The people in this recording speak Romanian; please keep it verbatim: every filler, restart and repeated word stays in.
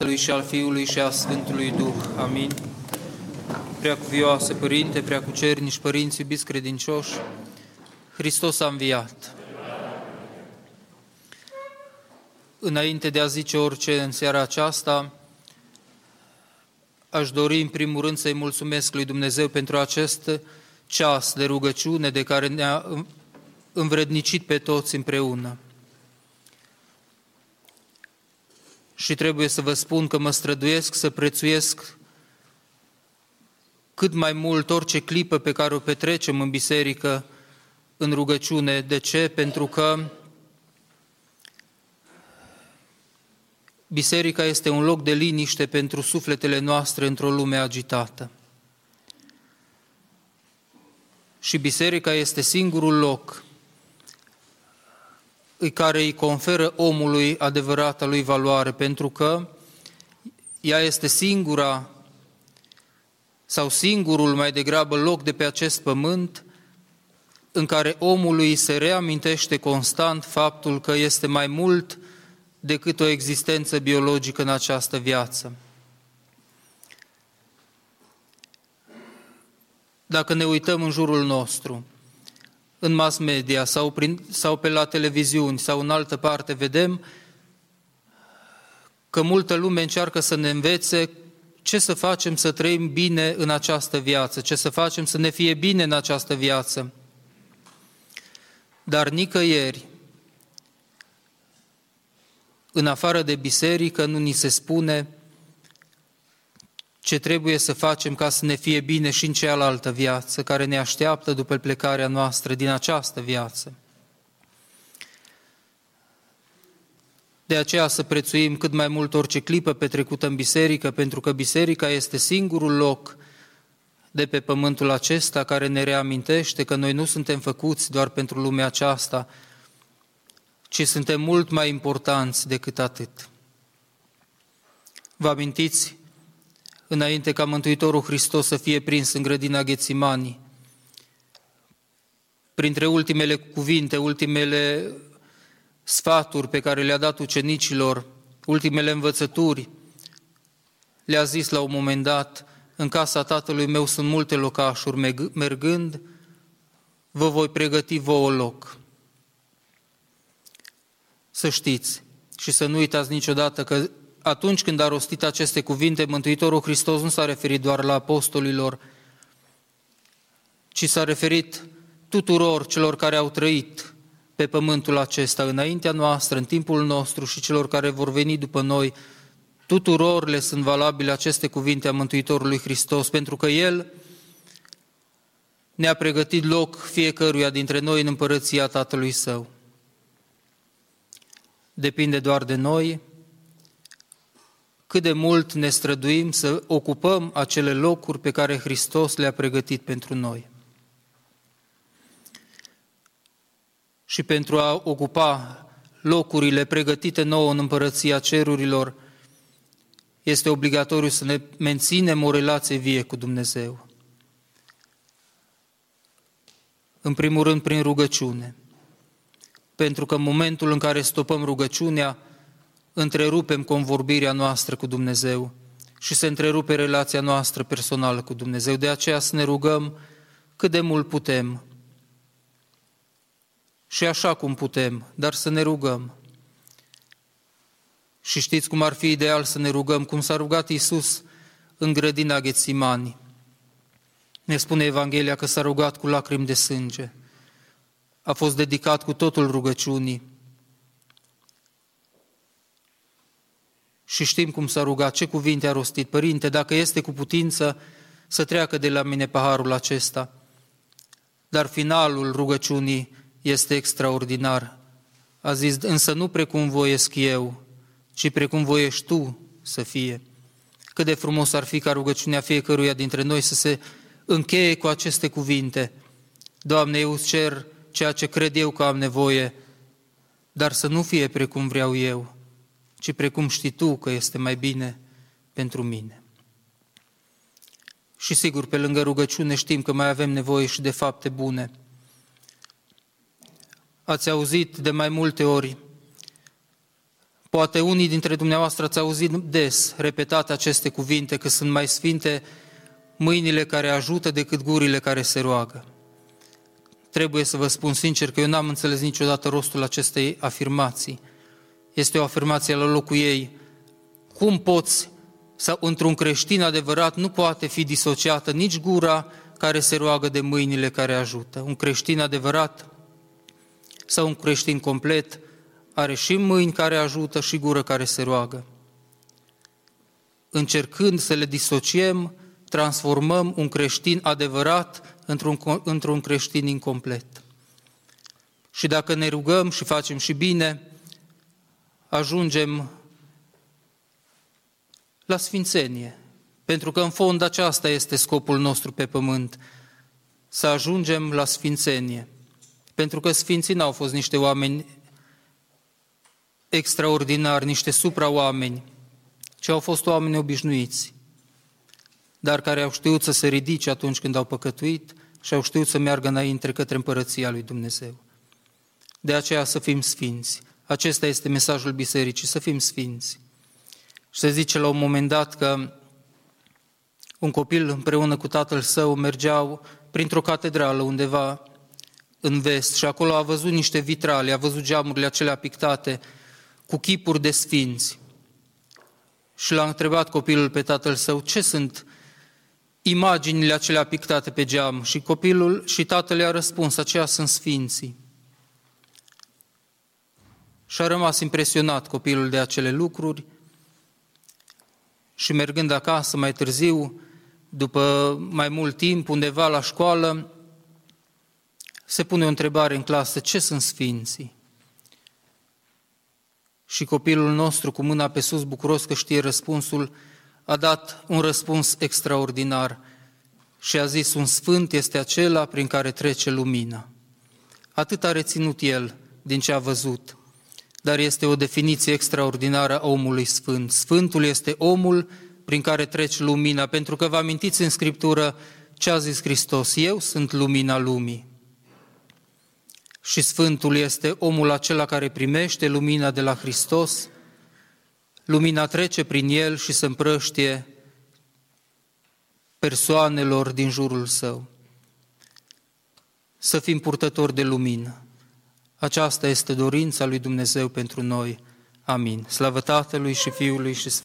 Tatălui și al Fiului și a Sfântului Duh. Amin. Preacuvioase Părinte, preacucernici părinți, iubiți credincioși, Hristos a înviat. Înainte de a zice orice în seara aceasta, aș dori în primul rând să-i mulțumesc lui Dumnezeu pentru acest ceas de rugăciune de care ne-a învrednicit pe toți împreună. Și trebuie să vă spun că mă străduiesc să prețuiesc cât mai mult orice clipă pe care o petrecem în biserică, în rugăciune. De ce? Pentru că biserica este un loc de liniște pentru sufletele noastre într-o lume agitată. Și biserica este singurul loc care îi conferă omului adevărata lui valoare, pentru că ea este singura sau singurul mai degrabă loc de pe acest pământ în care omului se reamintește constant faptul că este mai mult decât o existență biologică în această viață. Dacă ne uităm în jurul nostru, în mass media sau, prin, sau pe la televiziuni sau în altă parte, vedem că multă lume încearcă să ne învețe ce să facem să trăim bine în această viață, ce să facem să ne fie bine în această viață. Dar nicăieri, în afară de biserică, nu ni se spune ce trebuie să facem ca să ne fie bine și în cealaltă viață, care ne așteaptă după plecarea noastră din această viață. De aceea să prețuim cât mai mult orice clipă petrecută în biserică, pentru că biserica este singurul loc de pe pământul acesta care ne reamintește că noi nu suntem făcuți doar pentru lumea aceasta, ci suntem mult mai importanți decât atât. Vă amintiți, înainte ca Mântuitorul Hristos să fie prins în grădina Ghețimani, printre ultimele cuvinte, ultimele sfaturi pe care le-a dat ucenicilor, ultimele învățături, le-a zis la un moment dat: în casa Tatălui meu sunt multe locașuri, mergând, vă voi pregăti vouă loc. Să știți și să nu uitați niciodată că atunci când a rostit aceste cuvinte, Mântuitorul Hristos nu s-a referit doar la apostolilor, ci s-a referit tuturor celor care au trăit pe pământul acesta, înaintea noastră, în timpul nostru și celor care vor veni după noi. Tuturor le sunt valabile aceste cuvinte a Mântuitorului Hristos, pentru că El ne-a pregătit loc fiecăruia dintre noi în împărăția Tatălui Său. Depinde doar de noi cât de mult ne străduim să ocupăm acele locuri pe care Hristos le-a pregătit pentru noi. Și pentru a ocupa locurile pregătite nouă în împărăția cerurilor, este obligatoriu să ne menținem o relație vie cu Dumnezeu. În primul rând prin rugăciune, pentru că în momentul în care stopăm rugăciunea, întrerupem convorbirea noastră cu Dumnezeu și se întrerupe relația noastră personală cu Dumnezeu. De aceea să ne rugăm cât de mult putem și așa cum putem, dar să ne rugăm. Și știți cum ar fi ideal să ne rugăm, cum s-a rugat Iisus în grădina Ghețimani. Ne spune Evanghelia că s-a rugat cu lacrimi de sânge. A fost dedicat cu totul rugăciunii. Și știm cum s-a rugat, ce cuvinte a rostit: Părinte, dacă este cu putință, să treacă de la mine paharul acesta. Dar finalul rugăciunii este extraordinar. A zis: însă nu precum voiesc eu, ci precum voiești Tu să fie. Cât de frumos ar fi ca rugăciunea fiecăruia dintre noi să se încheie cu aceste cuvinte: Doamne, eu îți cer ceea ce cred eu că am nevoie, dar să nu fie precum vreau eu, ci precum știi Tu că este mai bine pentru mine. Și sigur, pe lângă rugăciune știm că mai avem nevoie și de fapte bune. Ați auzit de mai multe ori Poate unii dintre dumneavoastră ați auzit des repetate aceste cuvinte, că sunt mai sfinte mâinile care ajută decât gurile care se roagă. Trebuie să vă spun sincer că eu n-am înțeles niciodată rostul acestei afirmații. Este o afirmație la locul ei. Cum poți, sau într-un creștin adevărat, nu poate fi disociată nici gura care se roagă de mâinile care ajută. Un creștin adevărat sau un creștin complet are și mâini care ajută și gură care se roagă. Încercând să le disociem, transformăm un creștin adevărat într-un, într-un creștin incomplet. Și dacă ne rugăm și facem și bine, ajungem la sfințenie, pentru că în fond aceasta este scopul nostru pe pământ, să ajungem la sfințenie, pentru că sfinții n-au fost niște oameni extraordinari, niște supra-oameni, ci au fost oameni obișnuiți, dar care au știut să se ridice atunci când au păcătuit și au știut să meargă înainte către împărăția lui Dumnezeu. De aceea să fim sfinți. Acesta este mesajul bisericii, să fim sfinți. Și se zice la un moment dat că un copil împreună cu tatăl său mergeau printr-o catedrală undeva în vest și acolo a văzut niște vitrale, a văzut geamurile acelea pictate cu chipuri de sfinți. Și l-a întrebat copilul pe tatăl său, ce sunt imaginile acelea pictate pe geam? Și copilul și tatăl i-a răspuns, aceia sunt sfinții. Și a rămas impresionat copilul de acele lucruri și mergând acasă mai târziu, după mai mult timp, undeva la școală, se pune o întrebare în clasă, ce sunt sfinții? Și copilul nostru, cu mâna pe sus, bucuros că știe răspunsul, a dat un răspuns extraordinar și a zis, un sfânt este acela prin care trece lumina. Atât a reținut el din ce a văzut, dar este o definiție extraordinară a omului sfânt. Sfântul este omul prin care trece lumina, pentru că vă amintiți în Scriptură ce a zis Hristos, eu sunt lumina lumii. Și Sfântul este omul acela care primește lumina de la Hristos, lumina trece prin el și se împrăștie persoanelor din jurul său. Să fim purtători de lumină. Aceasta este dorința lui Dumnezeu pentru noi. Amin. Slavă Tatălui și Fiului și Sfântului.